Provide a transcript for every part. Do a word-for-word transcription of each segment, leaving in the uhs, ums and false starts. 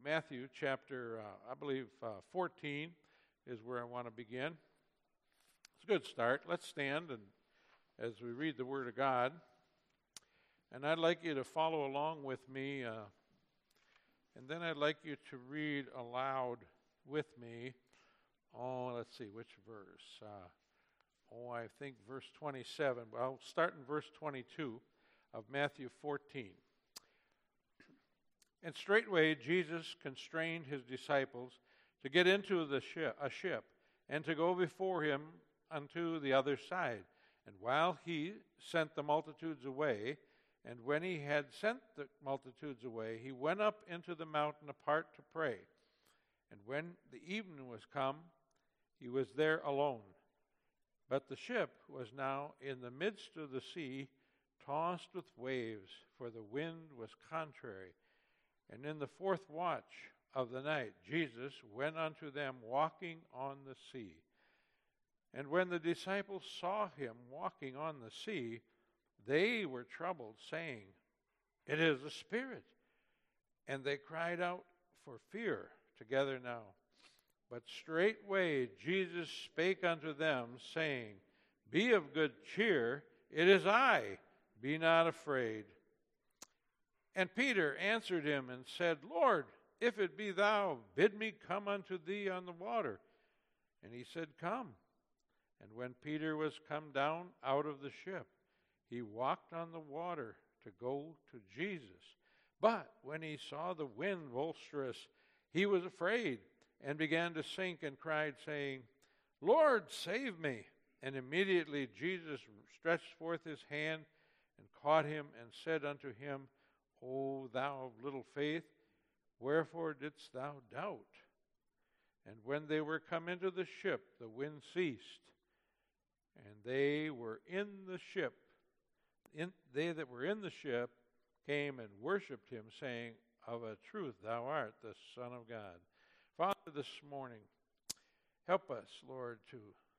Matthew chapter, uh, I believe, uh, fourteen is where I want to begin. It's a good start. Let's stand and as we read the Word of God. And I'd like you to follow along with me. Uh, and then I'd like you to read aloud with me. Oh, let's see, which verse? Uh, oh, I think verse twenty-seven. Well, I'll start in verse twenty-two of Matthew fourteen. And straightway Jesus constrained his disciples to get into the ship, a ship and to go before him unto the other side. And while he sent the multitudes away, and when he had sent the multitudes away, he went up into the mountain apart to pray. And when the evening was come, he was there alone. But the ship was now in the midst of the sea, tossed with waves, for the wind was contrary. And in the fourth watch of the night, Jesus went unto them walking on the sea. And when the disciples saw him walking on the sea, they were troubled, saying, It is a spirit. And they cried out for fear together now. But straightway Jesus spake unto them, saying, Be of good cheer, it is I, be not afraid. And Peter answered him and said, Lord, if it be thou, bid me come unto thee on the water. And he said, Come. And when Peter was come down out of the ship, he walked on the water to go to Jesus. But when he saw the wind boisterous, he was afraid, and began to sink, and cried, saying, Lord, save me. And immediately Jesus stretched forth his hand, and caught him, and said unto him, O thou of little faith, wherefore didst thou doubt? And when they were come into the ship, the wind ceased, and they were in the ship. In, they that were in the ship came and worshipped him, saying, Of a truth thou art the Son of God. Father, this morning, help us, Lord, to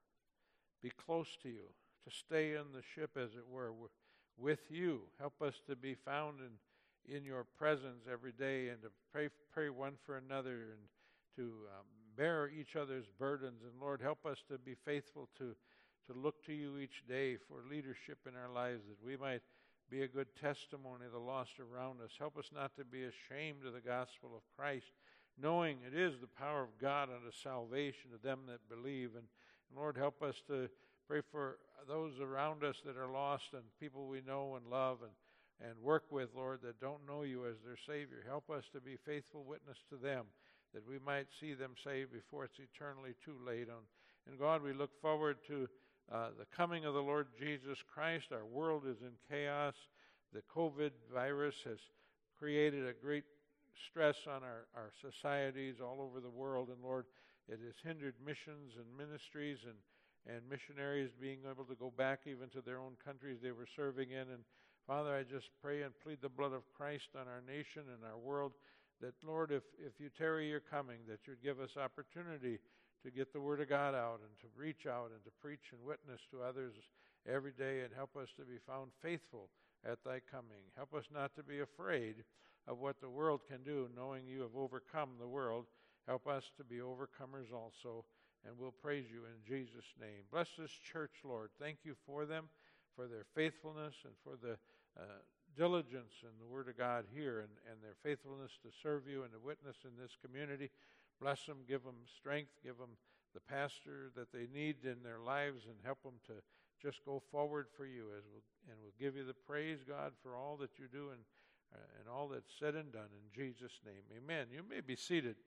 be close to you, to stay in the ship, as it were, with you. Help us to be found in in your presence every day, and to pray pray one for another, and to um, bear each other's burdens. And Lord, help us to be faithful to, to look to you each day for leadership in our lives, that we might be a good testimony of the lost around us. Help us not to be ashamed of the gospel of Christ, knowing it is the power of God unto salvation to them that believe. And, and Lord, help us to pray for those around us that are lost, and people we know and love and and work with, Lord, that don't know you as their Savior. Help us to be faithful witness to them, that we might see them saved before it's eternally too late. On. And God, we look forward to uh, the coming of the Lord Jesus Christ. Our world is in chaos. The COVID virus has created a great stress on our, our societies all over the world. And Lord, it has hindered missions and ministries and, and missionaries being able to go back even to their own countries they were serving in. And Father, I just pray and plead the blood of Christ on our nation and our world, that, Lord, if, if you tarry your coming, that you'd give us opportunity to get the Word of God out and to reach out and to preach and witness to others every day, and help us to be found faithful at thy coming. Help us not to be afraid of what the world can do, knowing you have overcome the world. Help us to be overcomers also, and we'll praise you in Jesus' name. Bless this church, Lord. Thank you for them, for their faithfulness, and for the uh, diligence in the Word of God here, and, and their faithfulness to serve you and to witness in this community. Bless them, give them strength, give them the pastor that they need in their lives, and help them to just go forward for you. As we'll, and we'll give you the praise, God, for all that you do and, uh, and all that's said and done in Jesus' name. Amen. You may be seated.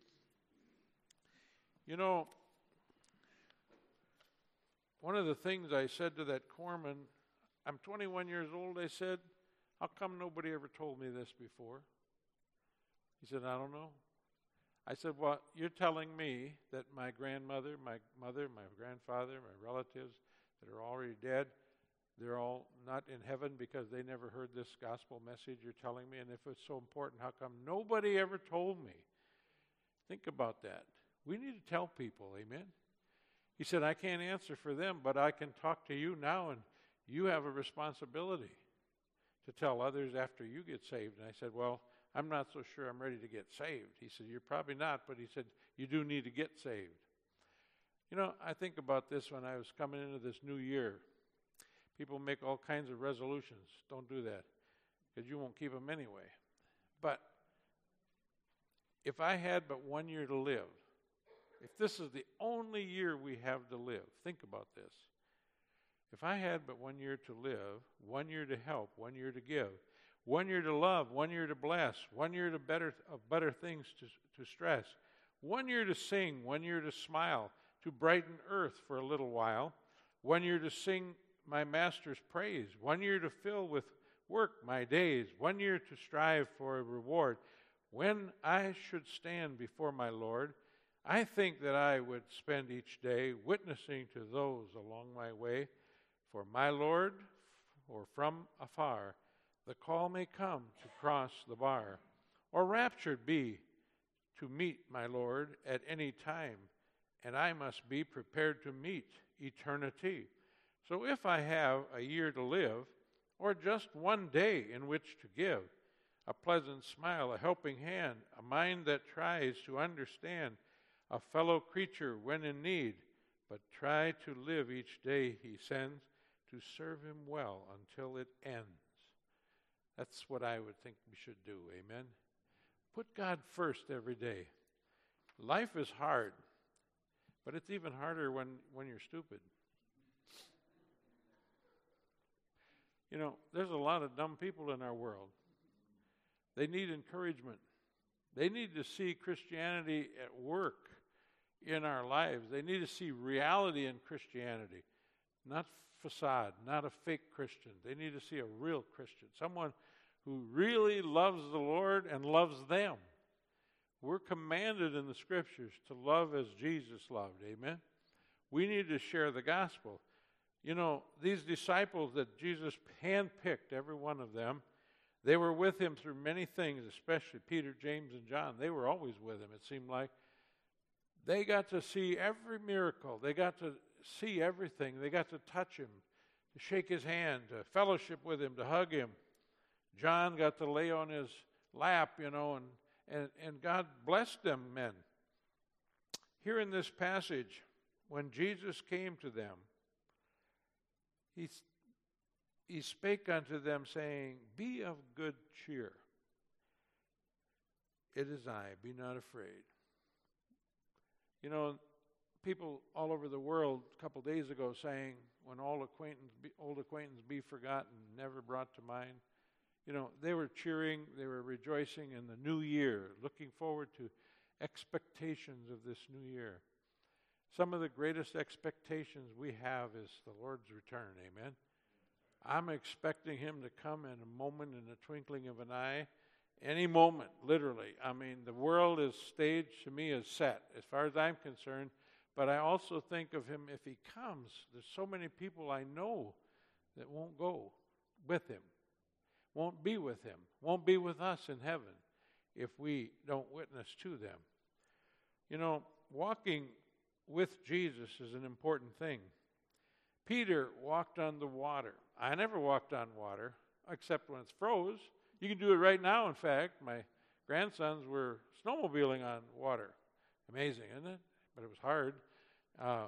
You know, one of the things I said to that corpsman, I'm twenty-one years old, I said, how come nobody ever told me this before? He said, I don't know. I said, well, you're telling me that my grandmother, my mother, my grandfather, my relatives that are already dead, they're all not in heaven because they never heard this gospel message you're telling me? And if it's so important, how come nobody ever told me? Think about that. We need to tell people, amen? He said, I can't answer for them, but I can talk to you now, and you have a responsibility to tell others after you get saved. And I said, well, I'm not so sure I'm ready to get saved. He said, you're probably not, but he said, you do need to get saved. You know, I think about this when I was coming into this new year. People make all kinds of resolutions. Don't do that, because you won't keep them anyway. But if I had but one year to live, if this is the only year we have to live, think about this. If I had but one year to live, one year to help, one year to give, one year to love, one year to bless, one year to better of better things to, to stress, one year to sing, one year to smile, to brighten earth for a little while, one year to sing my master's praise, one year to fill with work my days, one year to strive for a reward. When I should stand before my Lord, I think that I would spend each day witnessing to those along my way. For my Lord, or from afar, the call may come to cross the bar, or raptured be to meet my Lord at any time, and I must be prepared to meet eternity. So if I have a year to live, or just one day in which to give, a pleasant smile, a helping hand, a mind that tries to understand a fellow creature when in need, but try to live each day he sends to serve him well until it ends. That's what I would think we should do, amen? Put God first every day. Life is hard, but it's even harder when, when you're stupid. You know, there's a lot of dumb people in our world. They need encouragement. They need to see Christianity at work in our lives. They need to see reality in Christianity, not facade, not a fake Christian. They need to see a real Christian, someone who really loves the Lord and loves them. We're commanded in the Scriptures to love as Jesus loved, amen? We need to share the gospel. You know, these disciples that Jesus handpicked, every one of them, they were with him through many things, especially Peter, James, and John. They were always with him, it seemed like. They got to see every miracle. They got to see everything. They got to touch him, to shake his hand, to fellowship with him, to hug him. John got to lay on his lap, you know, and, and, and God blessed them, men. Here in this passage, when Jesus came to them, he, he spake unto them, saying, Be of good cheer. It is I, be not afraid. You know, people all over the world a couple days ago saying, when all acquaintance be, old acquaintance be forgotten, never brought to mind. You know, they were cheering, they were rejoicing in the new year, looking forward to expectations of this new year. Some of the greatest expectations we have is the Lord's return, amen? I'm expecting him to come in a moment, in a twinkling of an eye, any moment, literally. I mean, the world is staged, to me, is set, as far as I'm concerned. But I also think of him, if he comes, there's so many people I know that won't go with him, won't be with him, won't be with us in heaven if we don't witness to them. You know, walking with Jesus is an important thing. Peter walked on the water. I never walked on water, except when it's froze. You can do it right now, in fact. My grandsons were snowmobiling on water. Amazing, isn't it? But it was hard. Uh,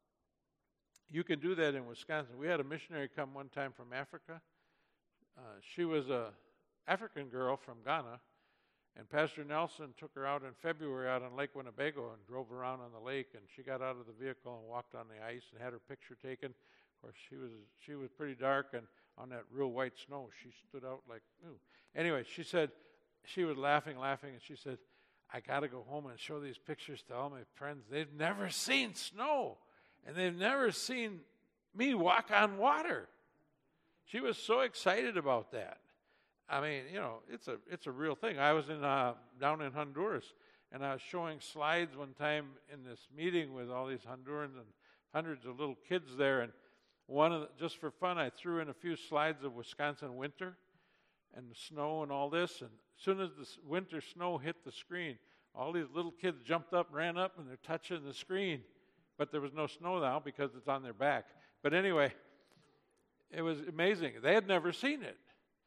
you can do that in Wisconsin. We had a missionary come one time from Africa. Uh, she was a African girl from Ghana, and Pastor Nelson took her out in February out on Lake Winnebago and drove around on the lake, and she got out of the vehicle and walked on the ice and had her picture taken. Of course, she was she was pretty dark, and on that real white snow, she stood out like, ooh. Anyway, she said, she was laughing, laughing, and she said, I got to go home and show these pictures to all my friends. They've never seen snow, and they've never seen me walk on water. She was so excited about that. I mean, you know, it's a it's a real thing. I was in uh, down in Honduras, and I was showing slides one time in this meeting with all these Hondurans and hundreds of little kids there, and one of the, just for fun, I threw in a few slides of Wisconsin winter and the snow and all this, and as soon as the winter snow hit the screen, all these little kids jumped up, ran up, and they're touching the screen. But there was no snow now because it's on their back. But anyway, it was amazing. They had never seen it.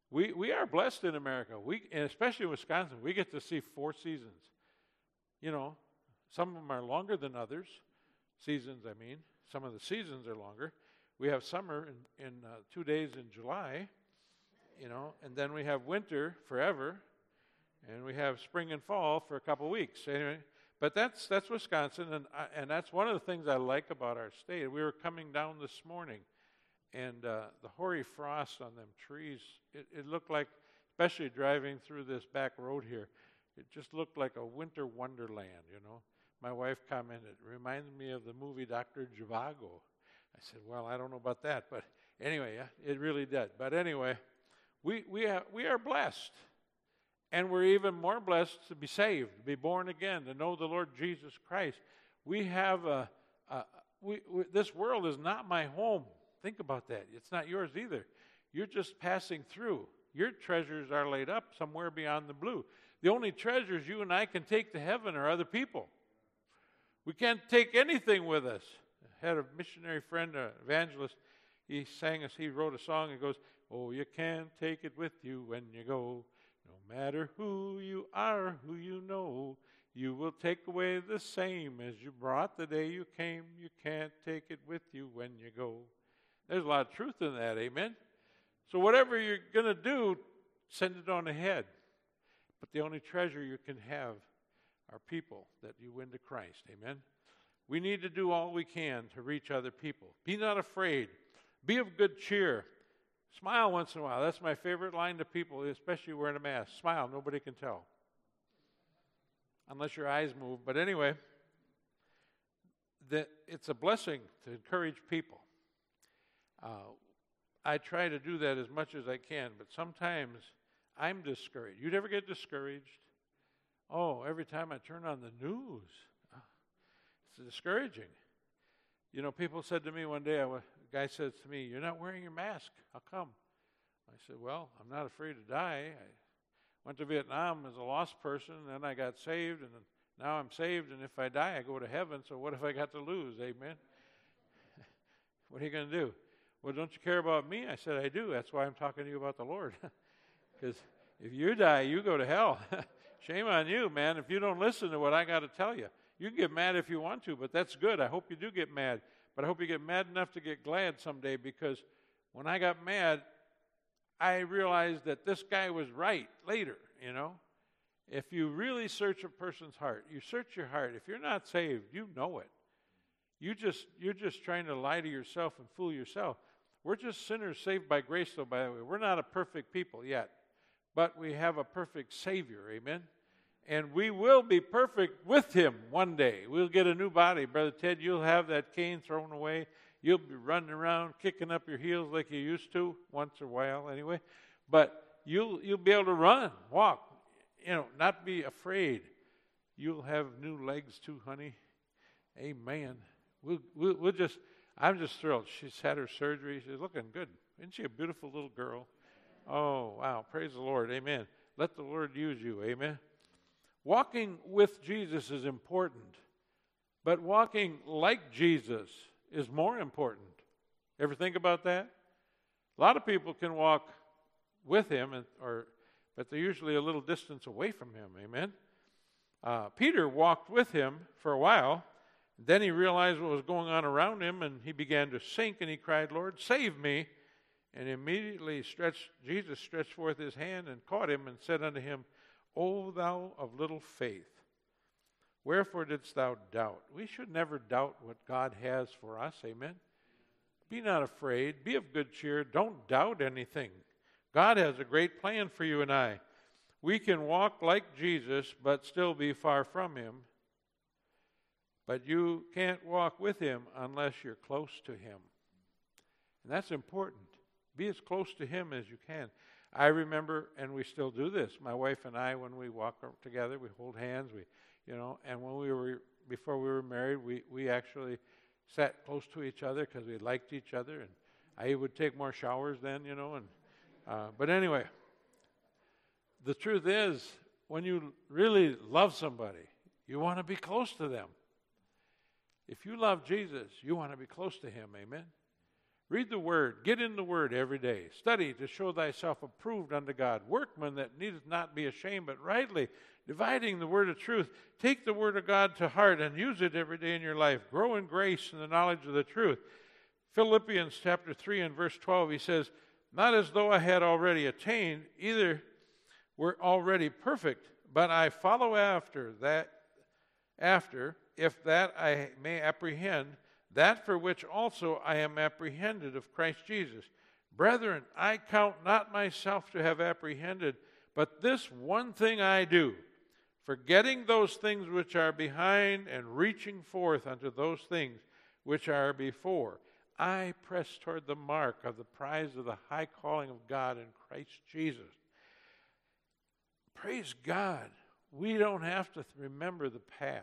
We we are blessed in America. We, and especially in Wisconsin, we get to see four seasons. You know, some of them are longer than others. Seasons, I mean. Some of the seasons are longer. We have summer in, in uh, two days in July, you know, and then we have winter forever, and we have spring and fall for a couple weeks. Anyway, but that's that's Wisconsin, and I, and that's one of the things I like about our state. We were coming down this morning, and uh, the hoary frost on them trees, it, it looked like, especially driving through this back road here, it just looked like a winter wonderland, you know. My wife commented, it reminds me of the movie Doctor Zhivago. I said, well, I don't know about that, but anyway, yeah, it really did. But anyway, we we have, we are blessed, and we're even more blessed to be saved, to be born again, to know the Lord Jesus Christ. We have a, a we, we this world is not my home. Think about that. It's not yours either. You're just passing through. Your treasures are laid up somewhere beyond the blue. The only treasures you and I can take to heaven are other people. We can't take anything with us. I had a missionary friend, an evangelist, he sang us, he wrote a song, and goes, oh, you can't take it with you when you go. No matter who you are, who you know, you will take away the same as you brought the day you came. You can't take it with you when you go. There's a lot of truth in that, amen? So whatever you're going to do, send it on ahead. But the only treasure you can have are people that you win to Christ, amen? We need to do all we can to reach other people. Be not afraid. Be of good cheer. Smile once in a while. That's my favorite line to people, especially wearing a mask. Smile, nobody can tell. Unless your eyes move. But anyway, the, it's a blessing to encourage people. Uh, I try to do that as much as I can, but sometimes I'm discouraged. You'd ever get discouraged? Oh, every time I turn on the news, it's discouraging. You know, people said to me one day, a guy says to me, you're not wearing your mask. How come? I said, well, I'm not afraid to die. I went to Vietnam as a lost person, and then I got saved, and now I'm saved, and if I die, I go to heaven, so what have I got to lose? Amen? What are you going to do? Well, don't you care about me? I said, I do. That's why I'm talking to you about the Lord. Because if you die, you go to hell. Shame on you, man, if you don't listen to what I got to tell you. You can get mad if you want to, but that's good. I hope you do get mad. But I hope you get mad enough to get glad someday, because when I got mad, I realized that this guy was right later, you know. If you really search a person's heart, you search your heart. If you're not saved, you know it. You just, you're just trying to lie to yourself and fool yourself. We're just sinners saved by grace, though, by the way. We're not a perfect people yet. But we have a perfect Savior, amen? And we will be perfect with Him one day. We'll get a new body. Brother Ted, you'll have that cane thrown away. You'll be running around, kicking up your heels like you used to, once in a while anyway. But you'll you'll be able to run, walk, you know, not be afraid. You'll have new legs too, honey. Amen. We'll, we'll, we'll just, I'm just thrilled. She's had her surgery. She's looking good. Isn't she a beautiful little girl? Oh, wow. Praise the Lord. Amen. Let the Lord use you. Amen. Walking with Jesus is important, but walking like Jesus is more important. Ever think about that? A lot of people can walk with Him, and, or, but they're usually a little distance away from Him. Amen. Uh, Peter walked with Him for a while. Then he realized what was going on around him, and he began to sink, and he cried, Lord, save me. And immediately stretched, Jesus stretched forth His hand and caught him and said unto him, O thou of little faith, wherefore didst thou doubt? We should never doubt what God has for us, amen? Be not afraid, be of good cheer, don't doubt anything. God has a great plan for you and I. We can walk like Jesus, but still be far from Him. But you can't walk with Him unless you're close to Him. And that's important. Be as close to Him as you can. I remember, and we still do this, my wife and I, when we walk together, we hold hands, we, you know, and when we were, before we were married, we, we actually sat close to each other because we liked each other, and I would take more showers then, you know, and, uh, but anyway, the truth is, when you really love somebody, you want to be close to them. If you love Jesus, you want to be close to Him, amen? Read the Word. Get in the Word every day. Study to show thyself approved unto God. Workman that needeth not be ashamed, but rightly dividing the word of truth. Take the Word of God to heart and use it every day in your life. Grow in grace and the knowledge of the truth. Philippians chapter three and verse twelve, he says, not as though I had already attained, either were already perfect, but I follow after that, after, if that I may apprehend that for which also I am apprehended of Christ Jesus. Brethren, I count not myself to have apprehended, but this one thing I do, forgetting those things which are behind and reaching forth unto those things which are before, I press toward the mark of the prize of the high calling of God in Christ Jesus. Praise God. We don't have to remember the past.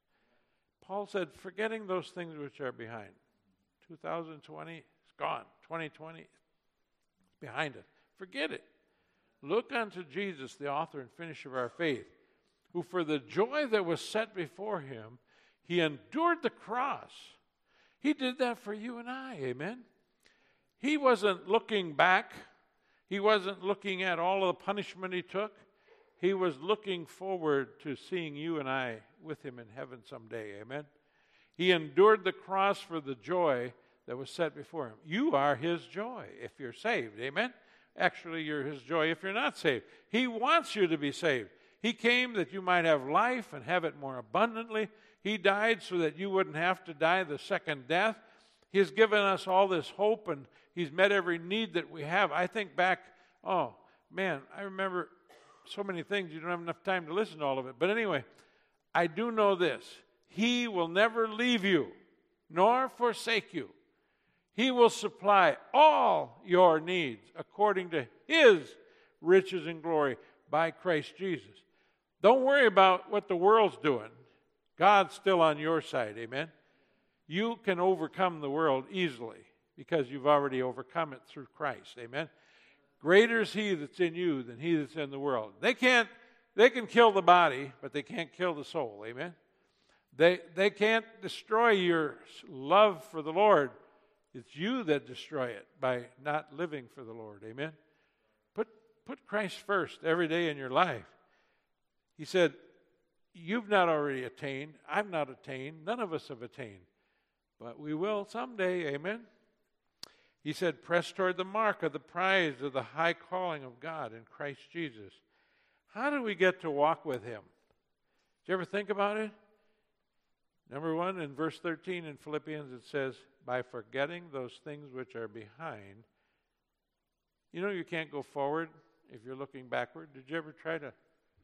Paul said, forgetting those things which are behind. two thousand twenty, it's gone. twenty twenty, it's behind us. Forget it. Look unto Jesus, the author and finisher of our faith, who for the joy that was set before him, he endured the cross. He did that for you and I, amen? He wasn't looking back. He wasn't looking at all of the punishment he took. He was looking forward to seeing you and I with him in heaven someday, amen? He endured the cross for the joy that was set before him. You are his joy if you're saved, amen? Actually, you're his joy if you're not saved. He wants you to be saved. He came that you might have life and have it more abundantly. He died so that you wouldn't have to die the second death. He has given us all this hope, and he's met every need that we have. I think back, oh, man, I remember so many things. You don't have enough time to listen to all of it. But anyway, I do know this. He will never leave you, nor forsake you. He will supply all your needs according to his riches and glory by Christ Jesus. Don't worry about what the world's doing. God's still on your side, amen? You can overcome the world easily because you've already overcome it through Christ, amen? Greater is he that's in you than he that's in the world. They can't, they can kill the body, but they can't kill the soul, amen? They, they can't destroy your love for the Lord. It's you that destroy it by not living for the Lord, amen? Put, put Christ first every day in your life. He said, you've not already attained. I've not attained. None of us have attained. But we will someday, amen? He said, press toward the mark of the prize of the high calling of God in Christ Jesus. How do we get to walk with him? Did you ever think about it? Number one, in verse thirteen in Philippians, it says, by forgetting those things which are behind. You know you can't go forward if you're looking backward. Did you ever try to?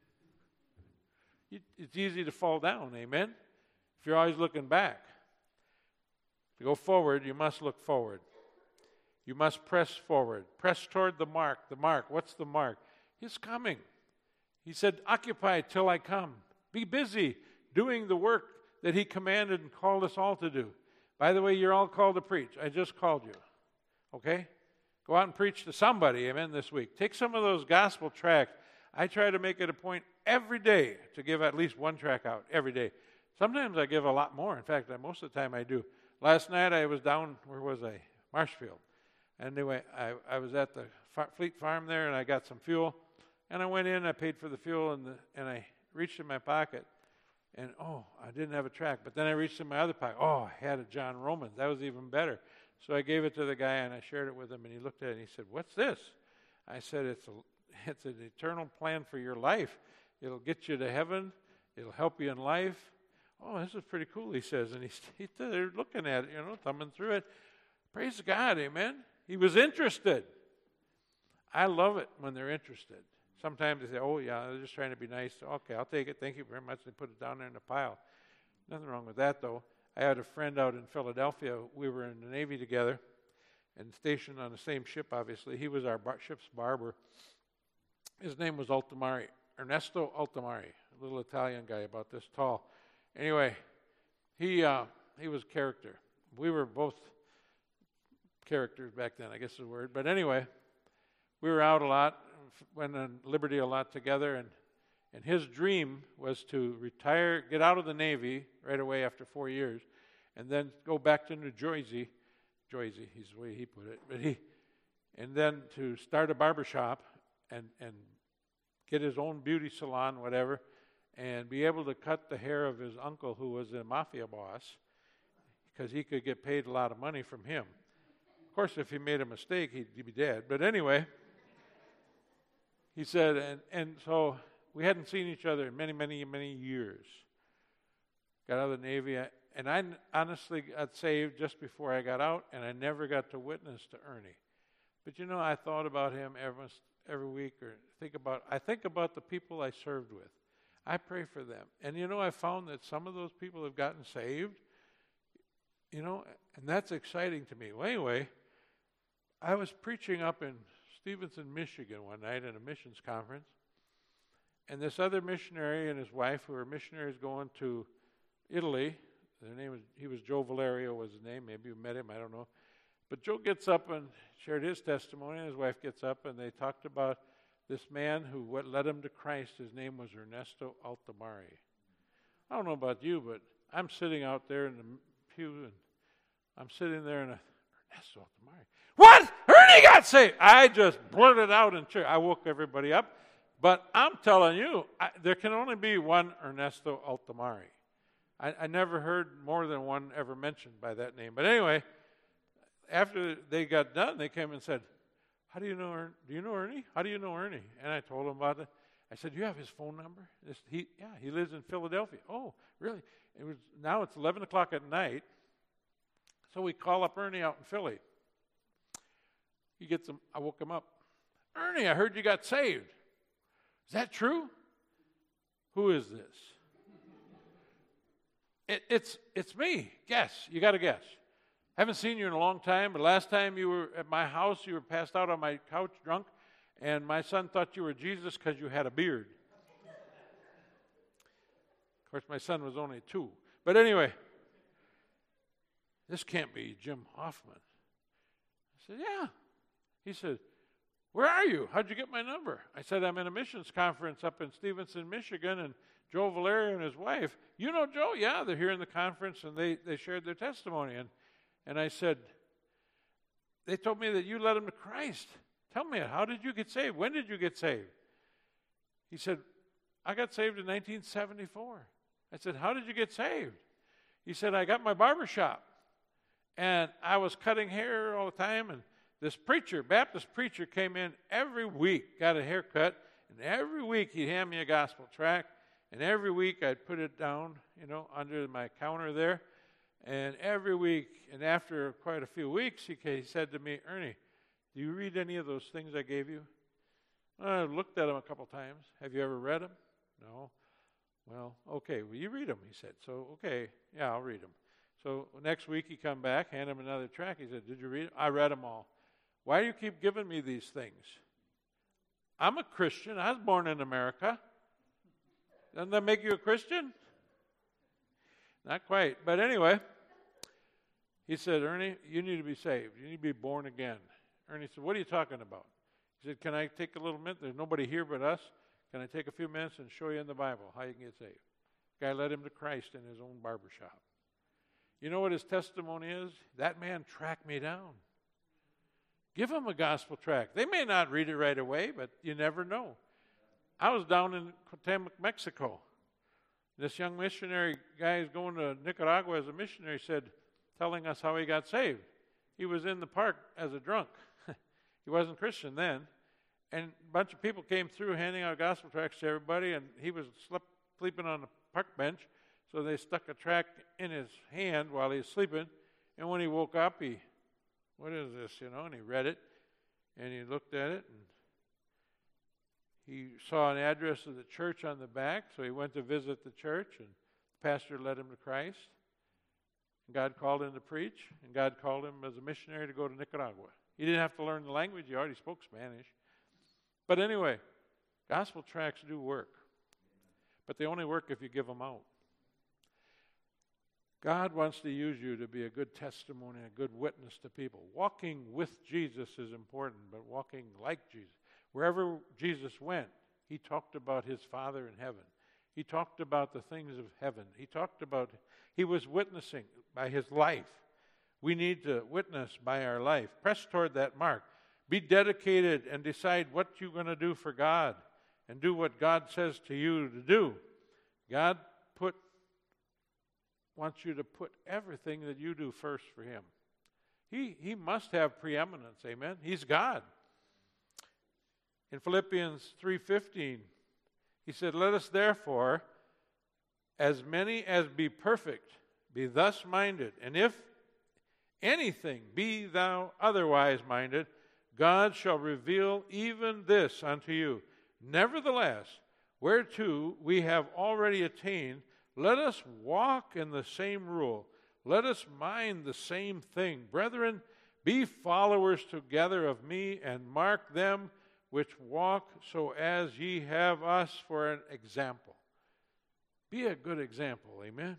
It's easy to fall down, amen? If you're always looking back. To go forward, you must look forward. You must press forward. Press toward the mark. The mark, what's the mark? He's coming. He said, occupy till I come. Be busy doing the work that he commanded and called us all to do. By the way, you're all called to preach. I just called you. Okay? Go out and preach to somebody, amen, this week. Take some of those gospel tracts. I try to make it a point every day to give at least one tract out every day. Sometimes I give a lot more. In fact, most of the time I do. Last night I was down, where was I? Marshfield. Anyway, I, I was at the Far- Fleet Farm there, and I got some fuel. And I went in, I paid for the fuel, and, the, and I reached in my pocket. And, oh, I didn't have a tract. But then I reached in my other pocket. Oh, I had a John Romans. That was even better. So I gave it to the guy, and I shared it with him, and he looked at it, and he said, what's this? I said, it's a It's an eternal plan for your life. It'll get you to heaven. It'll help you in life. Oh, this is pretty cool, he says. And he's, he's there looking at it, you know, thumbing through it. Praise God, amen. He was interested. I love it when they're interested. Sometimes they say, oh, yeah, they're just trying to be nice. Okay, I'll take it. Thank you very much. They put it down there in the pile. Nothing wrong with that, though. I had a friend out in Philadelphia. We were in the Navy together and stationed on the same ship, obviously. He was our bar- ship's barber. His name was Altamari, Ernesto Altamari, a little Italian guy about this tall. Anyway, he uh, he was character. We were both characters back then, I guess is the word. But anyway, we were out a lot, went on Liberty a lot together, and, and his dream was to retire, get out of the Navy right away after four years, and then go back to New Jersey, Joyzy, he's the way he put it. But he, and then to start a barber shop and, and get his own beauty salon, whatever, and be able to cut the hair of his uncle who was a mafia boss because he could get paid a lot of money from him. Of course, if he made a mistake, he'd be dead. But anyway, he said, and, and so we hadn't seen each other in many, many, many years. Got out of the Navy, and I honestly got saved just before I got out, and I never got to witness to Ernie. But you know, I thought about him every, every week, or think about, I think about the people I served with. I pray for them. And you know, I found that some of those people have gotten saved, you know, and that's exciting to me. Well, anyway, I was preaching up in Stevenson, Michigan one night at a missions conference, and this other missionary and his wife, who were missionaries going to Italy, their name was, he was Joe Valerio was his name, maybe you met him, I don't know. But Joe gets up and shared his testimony, and his wife gets up, and they talked about this man who what led him to Christ. His name was Ernesto Altamari. I don't know about you, but I'm sitting out there in the pew, and I'm sitting there, and I, Ernesto Altamari. What? Ernie got saved! I just blurted out in church. I woke everybody up. But I'm telling you, I, there can only be one Ernesto Altamari. I, I never heard more than one ever mentioned by that name. But anyway, after they got done, they came and said, how do you know Ernie? Do you know Ernie? How do you know Ernie? And I told them about it. I said, you have his phone number? This, he, yeah, he lives in Philadelphia. Oh, really? It was now it's eleven o'clock at night. So we call up Ernie out in Philly. He gets him. I woke him up. Ernie, I heard you got saved. Is that true? Who is this? It, it's it's me. Guess. You got to guess. Haven't seen you in a long time, but last time you were at my house, you were passed out on my couch drunk, and my son thought you were Jesus because you had a beard. Of course, my son was only two. But anyway, this can't be Jim Hoffman. I said, yeah. He said, where are you? How'd you get my number? I said, I'm in a missions conference up in Stevenson, Michigan, and Joe Valerio and his wife. You know Joe? Yeah, they're here in the conference, and they, they shared their testimony. And And I said, they told me that you led them to Christ. Tell me, how did you get saved? When did you get saved? He said, I got saved in nineteen seventy-four. I said, how did you get saved? He said, I got my barber shop, and I was cutting hair all the time, and this preacher, Baptist preacher, came in every week, got a haircut, and every week he'd hand me a gospel tract, and every week I'd put it down, you know, under my counter there. And every week, and after quite a few weeks, he, he said to me, Ernie, do you read any of those things I gave you? I looked at them a couple times. Have you ever read them? No. Well, okay, well, you read them, he said. So, okay, yeah, I'll read them. So next week he come back, hand him another tract. He said, did you read them? I read them all. Why do you keep giving me these things? I'm a Christian. I was born in America. Doesn't that make you a Christian? Not quite. But anyway, he said, Ernie, you need to be saved. You need to be born again. Ernie said, what are you talking about? He said, can I take a little minute? There's nobody here but us. Can I take a few minutes and show you in the Bible how you can get saved? The guy led him to Christ in his own barber shop. You know what his testimony is? That man tracked me down. Give him a gospel tract. They may not read it right away, but you never know. I was down in Cuauhtémoc, Mexico. This young missionary guy is going to Nicaragua as a missionary, said, telling us how he got saved. He was in the park as a drunk. He wasn't Christian then. And a bunch of people came through handing out gospel tracts to everybody, and he was slept, sleeping on the park bench. So they stuck a tract in his hand while he was sleeping. And when he woke up, he, what is this, you know? And he read it, and he looked at it, and he saw an address of the church on the back, so he went to visit the church, and the pastor led him to Christ. And God called him to preach, and God called him as a missionary to go to Nicaragua. He didn't have to learn the language. He already spoke Spanish. But anyway, gospel tracts do work. But they only work if you give them out. God wants to use you to be a good testimony, a good witness to people. Walking with Jesus is important, but walking like Jesus. Wherever Jesus went, he talked about his Father in heaven. He talked about the things of heaven. He talked about, he was witnessing by his life. We need to witness by our life. Press toward that mark. Be dedicated and decide what you're going to do for God and do what God says to you to do. God put wants you to put everything that you do first for Him. He, he must have preeminence, amen? He's God. In Philippians three fifteen, he said, let us therefore, as many as be perfect, be thus minded. And if anything be thou otherwise minded, God shall reveal even this unto you. Nevertheless, whereto we have already attained, let us walk in the same rule. Let us mind the same thing. Brethren, be followers together of me, and mark them which walk so as ye have us for an example. Be a good example, amen?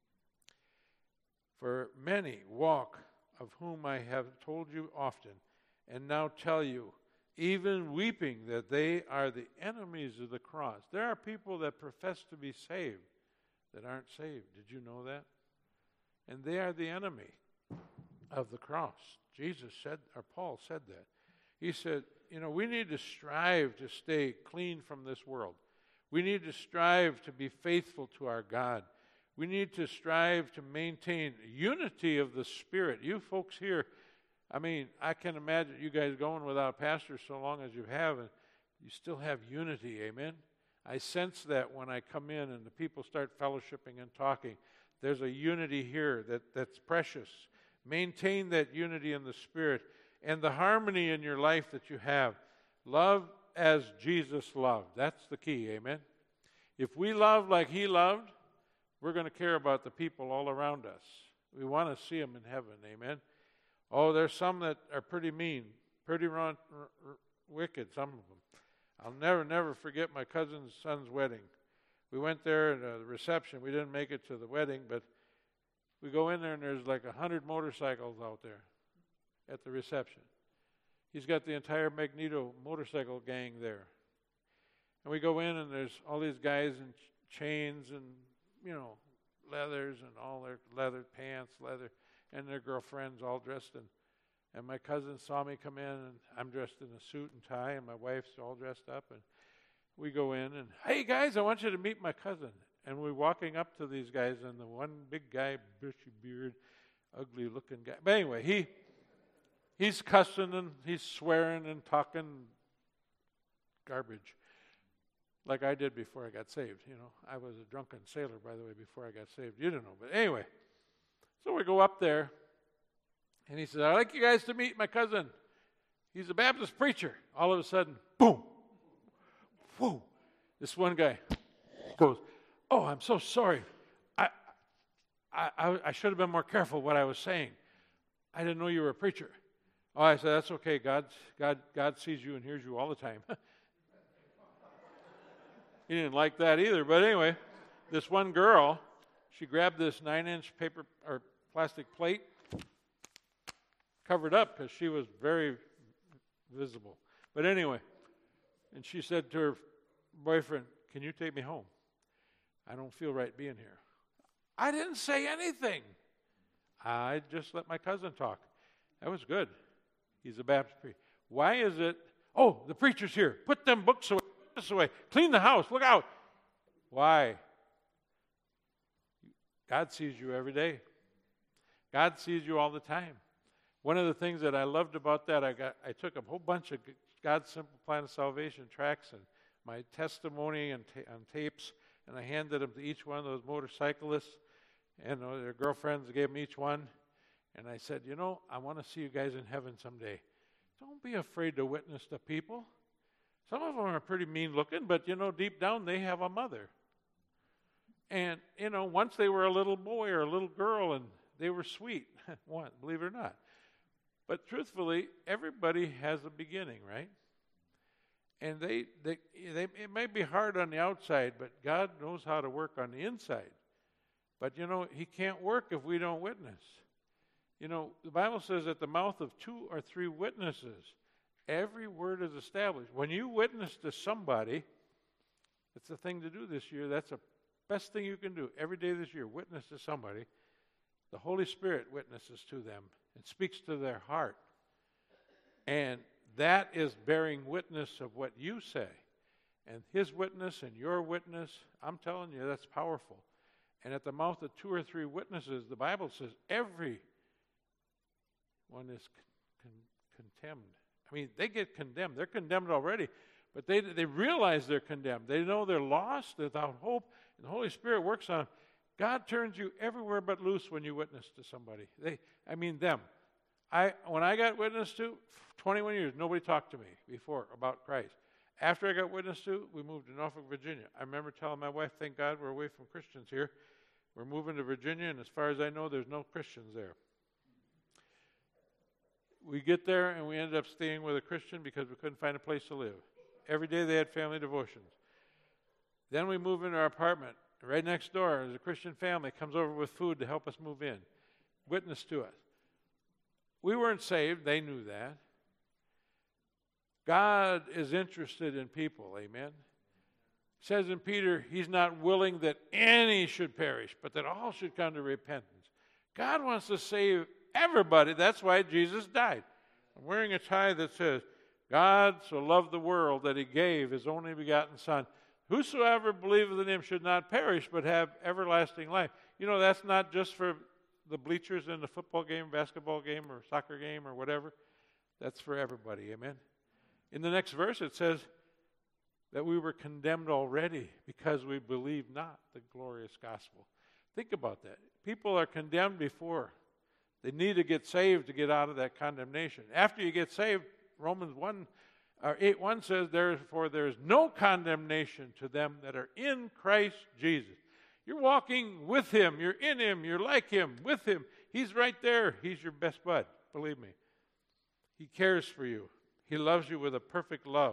For many walk, of whom I have told you often, and now tell you, even weeping, that they are the enemies of the cross. There are people that profess to be saved that aren't saved. Did you know that? And they are the enemy of the cross. Jesus said, or Paul said that. He said, you know, we need to strive to stay clean from this world. We need to strive to be faithful to our God. We need to strive to maintain unity of the Spirit. You folks here, I mean, I can imagine you guys going without pastors so long as you have, and you still have unity, amen? I sense that when I come in and the people start fellowshipping and talking. There's a unity here that, that's precious. Maintain that unity in the Spirit and the harmony in your life that you have. Love as Jesus loved. That's the key, amen? If we love like He loved, we're going to care about the people all around us. We want to see them in heaven, amen? Oh, there's some that are pretty mean, pretty run, r- r- wicked, some of them. I'll never, never forget my cousin's son's wedding. We went there at the reception. We didn't make it to the wedding, but we go in there and there's like a hundred motorcycles out there at the reception. He's got the entire Magneto motorcycle gang there. And we go in and there's all these guys in ch- chains and, you know, leathers and all their leather pants, leather, and their girlfriends all dressed in. And my cousin saw me come in, and I'm dressed in a suit and tie, and my wife's all dressed up. And we go in, and, hey, guys, I want you to meet my cousin. And we're walking up to these guys, and the one big guy, bushy beard, ugly-looking guy. But anyway, he he's cussing, and he's swearing and talking garbage like I did before I got saved. You know, I was a drunken sailor, by the way, before I got saved. You didn't know. But anyway, so we go up there. And he said, I'd like you guys to meet my cousin. He's a Baptist preacher. All of a sudden, boom, whoa. This one guy goes, oh, I'm so sorry. I, I, I, I should have been more careful what I was saying. I didn't know you were a preacher. Oh, I said, that's okay. God, God, God sees you and hears you all the time. He didn't like that either. But anyway, this one girl, she grabbed this nine-inch paper or plastic plate, covered up because she was very visible. But anyway, and she said to her boyfriend, can you take me home? I don't feel right being here. I didn't say anything. I just let my cousin talk. That was good. He's a Baptist preacher. Why is it, oh, the preacher's here. Put them books away. Put this away. Clean the house. Look out. Why? God sees you every day. God sees you all the time. One of the things that I loved about that, I got, I took a whole bunch of God's Simple Plan of Salvation tracts and my testimony and ta- on tapes, and I handed them to each one of those motorcyclists, and uh, their girlfriends gave them each one. And I said, you know, I want to see you guys in heaven someday. Don't be afraid to witness to people. Some of them are pretty mean looking, but, you know, deep down they have a mother. And, you know, once they were a little boy or a little girl, and they were sweet, one, believe it or not. But truthfully, everybody has a beginning, right? And they, they, they, it may be hard on the outside, but God knows how to work on the inside. But, you know, He can't work if we don't witness. You know, the Bible says at the mouth of two or three witnesses, every word is established. When you witness to somebody, it's the thing to do this year. That's the best thing you can do. Every day this year, witness to somebody. The Holy Spirit witnesses to them and speaks to their heart. And that is bearing witness of what you say. And his witness and your witness, I'm telling you, that's powerful. And at the mouth of two or three witnesses, the Bible says every one is con- con- condemned. I mean, they get condemned. They're condemned already. But they they realize they're condemned. They know they're lost, without hope. And the Holy Spirit works on them. God turns you everywhere but loose when you witness to somebody. They, I mean them. I when I got witnessed to, twenty-one years, nobody talked to me before about Christ. After I got witnessed to, we moved to Norfolk, Virginia. I remember telling my wife, thank God we're away from Christians here. We're moving to Virginia, and as far as I know, there's no Christians there. We get there, and we ended up staying with a Christian because we couldn't find a place to live. Every day they had family devotions. Then we move into our apartment. Right next door is a Christian family, comes over with food to help us move in. Witness to us. We weren't saved. They knew that. God is interested in people, amen? It says in Peter, he's not willing that any should perish, but that all should come to repentance. God wants to save everybody. That's why Jesus died. I'm wearing a tie that says, God so loved the world that he gave his only begotten Son. Whosoever believeth in him should not perish, but have everlasting life. You know, that's not just for the bleachers in the football game, basketball game, or soccer game, or whatever. That's for everybody, amen? In the next verse, it says that we were condemned already because we believed not the glorious gospel. Think about that. People are condemned before. They need to get saved to get out of that condemnation. After you get saved, Romans one, or eight one says, therefore there is no condemnation to them that are in Christ Jesus. You're walking with him. You're in him. You're like him, with him. He's right there. He's your best bud, believe me. He cares for you. He loves you with a perfect love.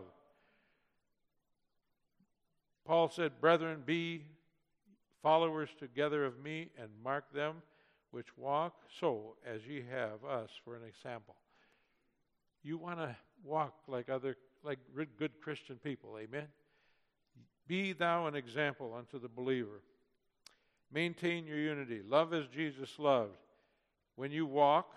Paul said, brethren, be followers together of me, and mark them which walk so as ye have us for an example. You want to walk like other, like good Christian people, amen? Be thou an example unto the believer. Maintain your unity. Love as Jesus loved. When you walk,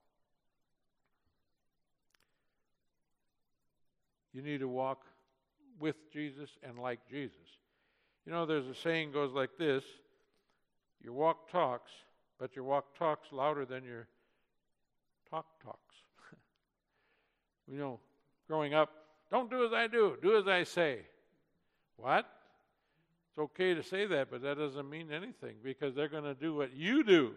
you need to walk with Jesus and like Jesus. You know, there's a saying goes like this: your walk talks, but your walk talks louder than your talk talks. You know, growing up, don't do as I do, do as I say. What? It's okay to say that, but that doesn't mean anything, because they're going to do what you do.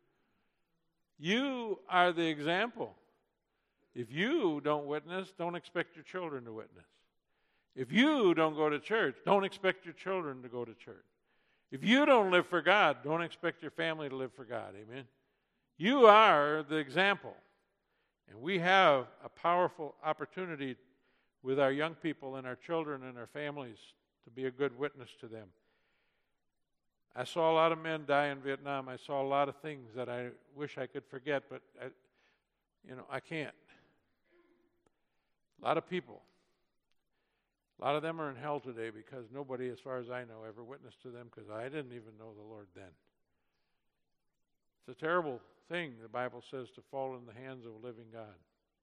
You are the example. If you don't witness, don't expect your children to witness. If you don't go to church, don't expect your children to go to church. If you don't live for God, don't expect your family to live for God. Amen? You are the example. And we have a powerful opportunity with our young people and our children and our families to be a good witness to them. I saw a lot of men die in Vietnam. I saw a lot of things that I wish I could forget, but I, you know, I can't. A lot of people. A lot of them are in hell today because nobody, as far as I know, ever witnessed to them, because I didn't even know the Lord then. It's a terrible thing, the Bible says, to fall in the hands of a living God.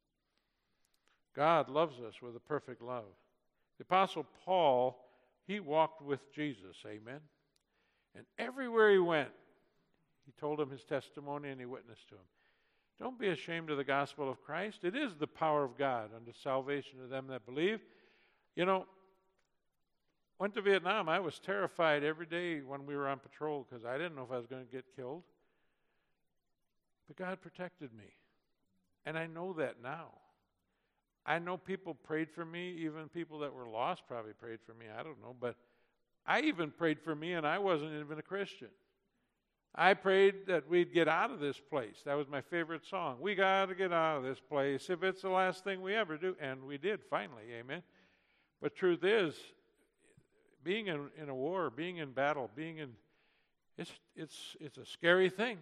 God loves us with a perfect love. The Apostle Paul, he walked with Jesus, amen? And everywhere he went, he told him his testimony and he witnessed to him. Don't be ashamed of the gospel of Christ. It is the power of God unto salvation to them that believe. You know, went to Vietnam. I was terrified every day when we were on patrol because I didn't know if I was going to get killed. But God protected me. And I know that now. I know people prayed for me. Even people that were lost probably prayed for me. I don't know. But I even prayed for me, and I wasn't even a Christian. I prayed that we'd get out of this place. That was my favorite song. We got to get out of this place if it's the last thing we ever do. And we did, finally. Amen. But truth is, being in, in a war, being in battle, being in, it's it's it's a scary thing.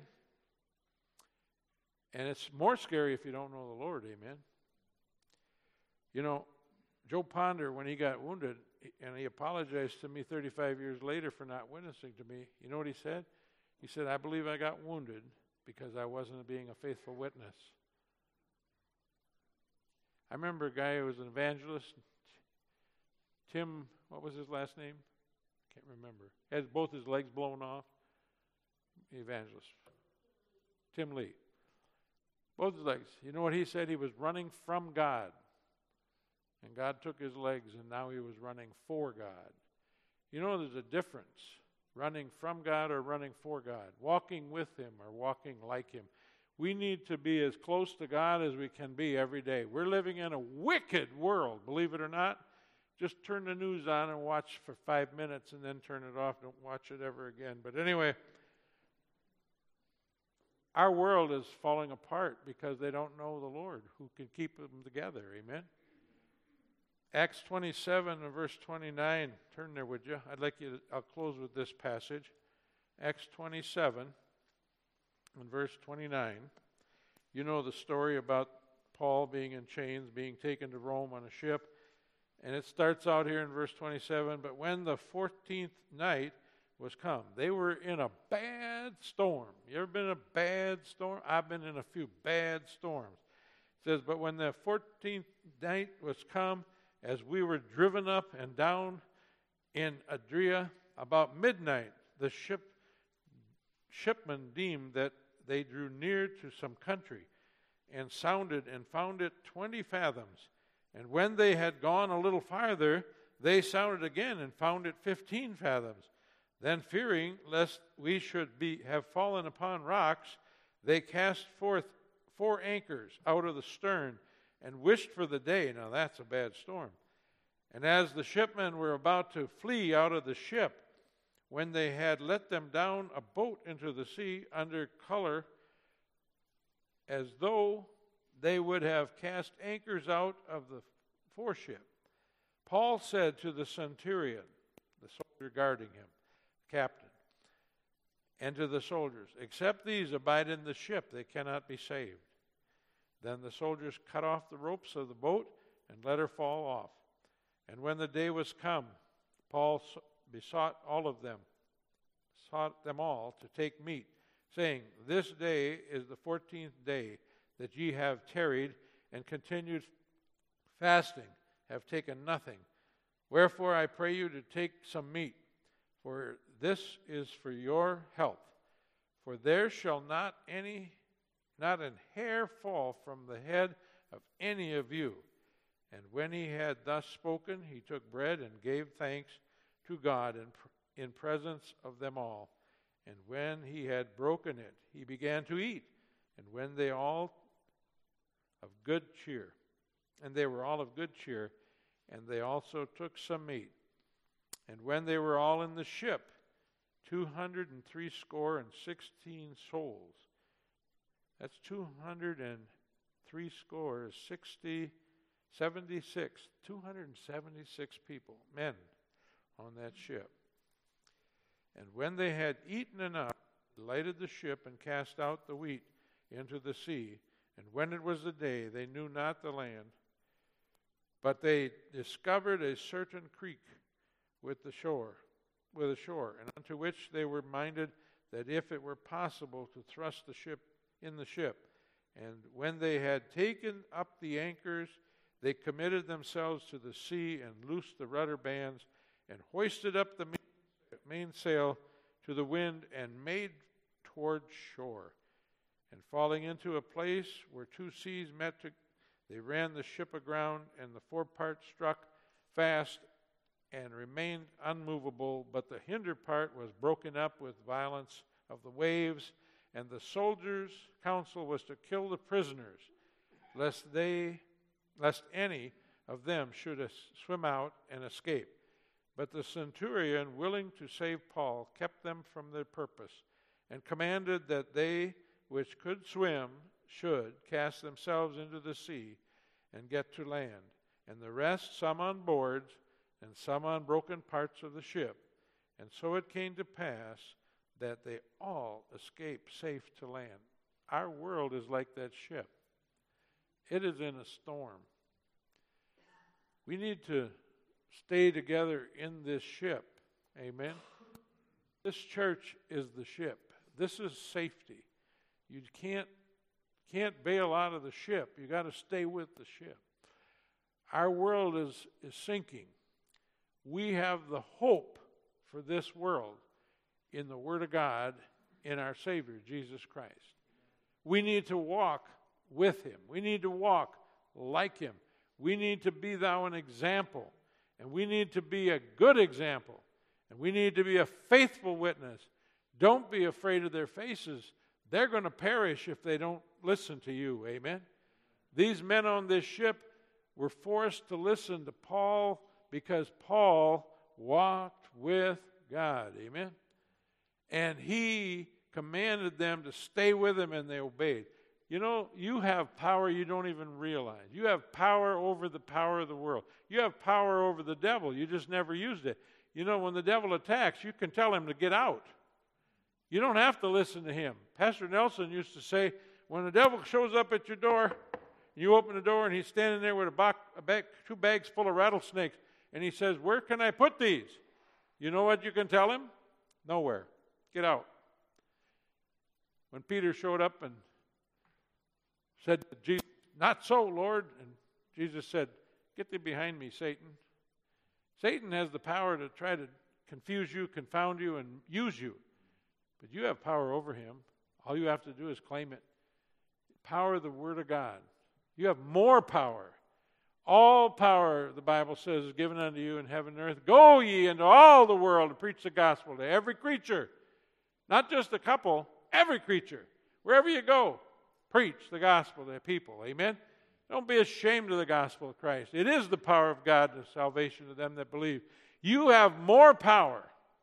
And it's more scary if you don't know the Lord, amen. You know, Joe Ponder, when he got wounded, and he apologized to me thirty-five years later for not witnessing to me, you know what he said? He said, I believe I got wounded because I wasn't being a faithful witness. I remember a guy who was an evangelist, Tim, what was his last name? I can't remember. Had both his legs blown off. Evangelist. Tim Lee. Both his legs. You know what he said? He was running from God. And God took his legs, and now he was running for God. You know there's a difference. Running from God or running for God. Walking with him or walking like him. We need to be as close to God as we can be every day. We're living in a wicked world, believe it or not. Just turn the news on and watch for five minutes and then turn it off. Don't watch it ever again. But anyway, our world is falling apart because they don't know the Lord who can keep them together. Amen? Acts twenty-seven and verse twenty-nine. Turn there, would you? I'd like you to, I'll close with this passage. Acts twenty-seven and verse twenty-nine. You know the story about Paul being in chains, being taken to Rome on a ship. And it starts out here in verse twenty-seven. But when the fourteenth night was come, they were in a bad storm. You ever been in a bad storm? I've been in a few bad storms. It says, but when the fourteenth night was come, as we were driven up and down in Adria, about midnight, the ship shipmen deemed that they drew near to some country, and sounded and found it twenty fathoms. And when they had gone a little farther, they sounded again and found it fifteen fathoms. Then fearing lest we should be have fallen upon rocks, they cast forth four anchors out of the stern and wished for the day. Now that's a bad storm. And as the shipmen were about to flee out of the ship, when they had let them down a boat into the sea under color, as though they would have cast anchors out of the foreship, Paul said to the centurion, the soldier guarding him, captain, and to the soldiers, except these abide in the ship, they cannot be saved. Then the soldiers cut off the ropes of the boat and let her fall off. And when the day was come, Paul besought all of them, sought them all to take meat, saying, this day is the fourteenth day that ye have tarried and continued fasting, have taken nothing. Wherefore I pray you to take some meat, for this is for your health. For there shall not any, not an hair fall from the head of any of you. And when he had thus spoken, he took bread and gave thanks to God in, in presence of them all. And when he had broken it, he began to eat. And when they all of good cheer, and they were all of good cheer, and they also took some meat. And when they were all in the ship, two hundred and three score and sixteen souls. That's two hundred and three score, sixty, seventy-six, two hundred and seventy-six people, men, on that ship. And when they had eaten enough, they lighted the ship and cast out the wheat into the sea. And when it was the day, they knew not the land. But they discovered a certain creek with the shore, with a shore, and unto which they were minded that if it were possible to thrust the ship in the ship. And when they had taken up the anchors, they committed themselves to the sea and loosed the rudder bands and hoisted up the mainsail to the wind and made toward shore. And falling into a place where two seas met, to, they ran the ship aground, and the forepart struck fast and remained unmovable, but the hinder part was broken up with violence of the waves, and the soldiers' counsel was to kill the prisoners, lest they, lest any of them should es- swim out and escape. But the centurion, willing to save Paul, kept them from their purpose, and commanded that they which could swim should cast themselves into the sea and get to land, and the rest some on boards and some on broken parts of the ship. And so it came to pass that they all escaped safe to land. Our world is like that ship. It is in a storm. We need to stay together in this ship. Amen. This church is the ship. This is safety. You can't, can't bail out of the ship. You got to stay with the ship. Our world is, is sinking. We have the hope for this world in the Word of God, in our Savior, Jesus Christ. We need to walk with Him. We need to walk like Him. We need to be thou an example. And we need to be a good example. And we need to be a faithful witness. Don't be afraid of their faces. They're going to perish if they don't listen to you. Amen? These men on this ship were forced to listen to Paul because Paul walked with God. Amen? And he commanded them to stay with him, and they obeyed. You know, you have power you don't even realize. You have power over the power of the world. You have power over the devil. You just never used it. You know, when the devil attacks, you can tell him to get out. You don't have to listen to him. Pastor Nelson used to say, when the devil shows up at your door, you open the door and he's standing there with a, box, a bag, two bags full of rattlesnakes, and he says, where can I put these? You know what you can tell him? Nowhere. Get out. When Peter showed up and said to Jesus, not so, Lord, and Jesus said, get thee behind me, Satan. Satan has the power to try to confuse you, confound you, and use you. But you have power over him. All you have to do is claim it. Power of the Word of God. You have more power. All power, the Bible says, is given unto you in heaven and earth. Go ye into all the world and preach the gospel to every creature. Not just a couple, every creature. Wherever you go, preach the gospel to people. Amen? Don't be ashamed of the gospel of Christ. It is the power of God to salvation to them that believe. You have more power.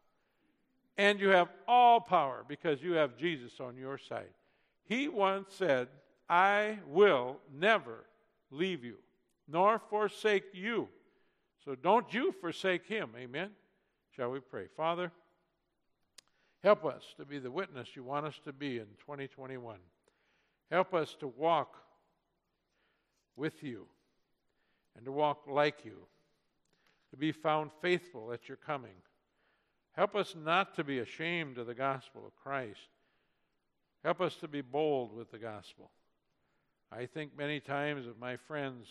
And you have all power because you have Jesus on your side. He once said, I will never leave you, nor forsake you. So don't you forsake him. Amen? Shall we pray? Father, help us to be the witness you want us to be in twenty twenty-one. Help us to walk with you and to walk like you, to be found faithful at your coming. Help us not to be ashamed of the gospel of Christ. Help us to be bold with the gospel. I think many times of my friends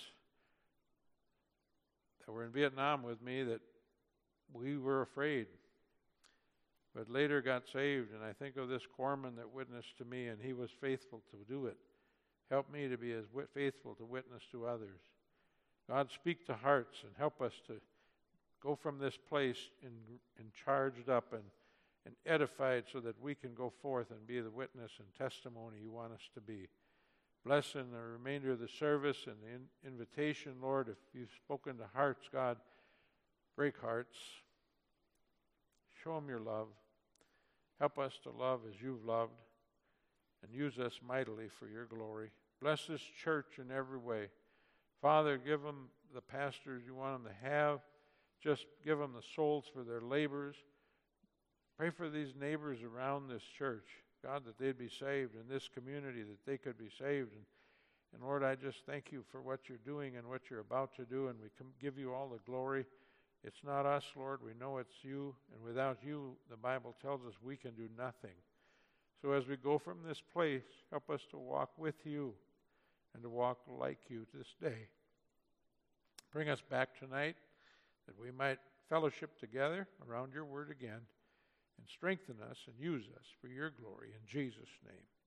that were in Vietnam with me that we were afraid, but later got saved. And I think of this corpsman that witnessed to me, and he was faithful to do it. Help me to be as faithful to witness to others. God, speak to hearts and help us to go from this place in, in charged up and, and edified so that we can go forth and be the witness and testimony you want us to be. Bless in the remainder of the service and the in, invitation, Lord, if you've spoken to hearts, God, break hearts. Show them your love. Help us to love as you've loved and use us mightily for your glory. Bless this church in every way. Father, give them the pastors you want them to have. Just give them the souls for their labors. Pray for these neighbors around this church, God, that they'd be saved, in this community, that they could be saved. And, and Lord, I just thank you for what you're doing and what you're about to do, and we can give you all the glory. It's not us, Lord. We know it's you, and without you, the Bible tells us we can do nothing. So as we go from this place, help us to walk with you and to walk like you this day. Bring us back tonight, that we might fellowship together around your word again, and strengthen us and use us for your glory. In Jesus' name.